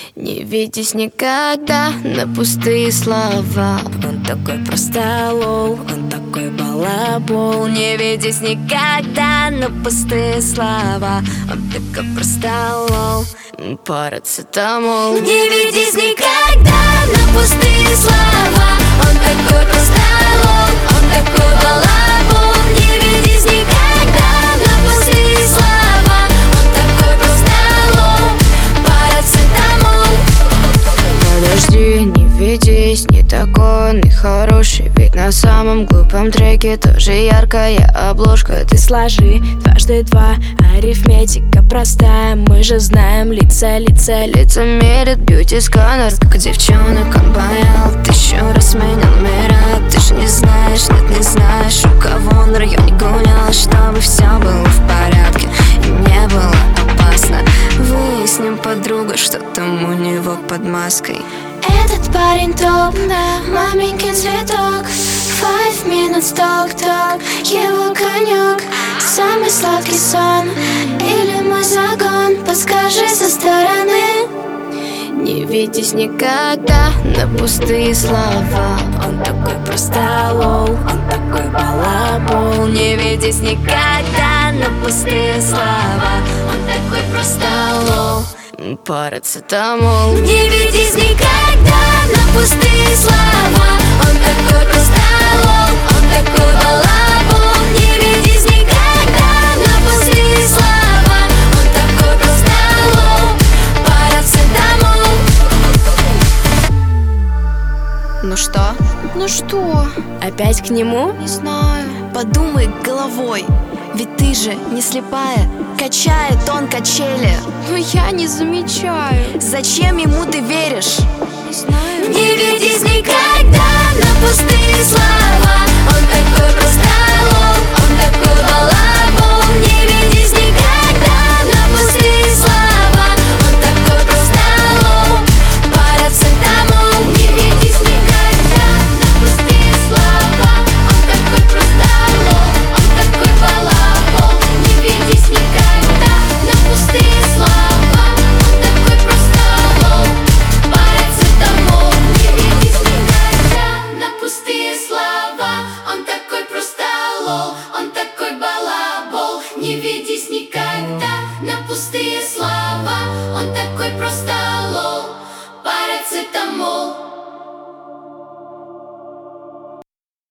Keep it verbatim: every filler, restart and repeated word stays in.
Не ведись никогда на пустые слова. Он такой простолол, он такой балабол. Не ведись никогда на пустые слова. Он такой простолол, парацетамол. Не ведись никогда на пустые слова. Он такой простолол, он такой балабол. Не ведись никогда на пустые слова. Он такой простолол, парацетамол. Подожди, не ведись, не такой он и хороший. Ведь на самом глупом треке тоже яркая обложка. Ты сложи дважды два, арифметика простая. Мы же знаем лица, лица, Лица мерят бьюти-сканер. Сколько девчонок он боял, тысячу раз менял номера. Ты ж не знаешь, нет, не знаешь, у кого он в районе гулял, чтобы все было в порядке и не было опасно. Выясним, подруга, что там у него под маской. Этот парень топ, да, маменькин цветок. Five minutes talk-talk, его конек. Самый сладкий сон или мой загон, подскажи со стороны. Не ведись никогда на пустые слова. Он такой простолол, он такой балабол. Не ведись никогда на пустые слова. Он такой простолол, парацетамол. не ведись никогда на пустые слова. Он такой простолол, он такой балабол. Не ведись никогда на пустые слова. Он такой простолол, парацетамол. Ну что? Ну что, Опять к нему? не знаю. Подумай головой, ведь ты же не слепая. Качает он качели, Но я не замечаю. зачем ему ты веришь? Не знаю. Не ведись никогда на пустые слова. Он такой простолол, он такой балабол. Не ведись никогда на пустые слова. Он такой простолол, парацетамол. Не ведись никогда на пустые слова. Он такой простолол, он такой балабол. Не ведись никогда на пустые слова. Он такой простолол, парацетамол. Не ведись никогда на пустые слова. Он такой простолол, он такой балабол. Не ведись никогда на пустые слова. Он такой простолол, парацетамол.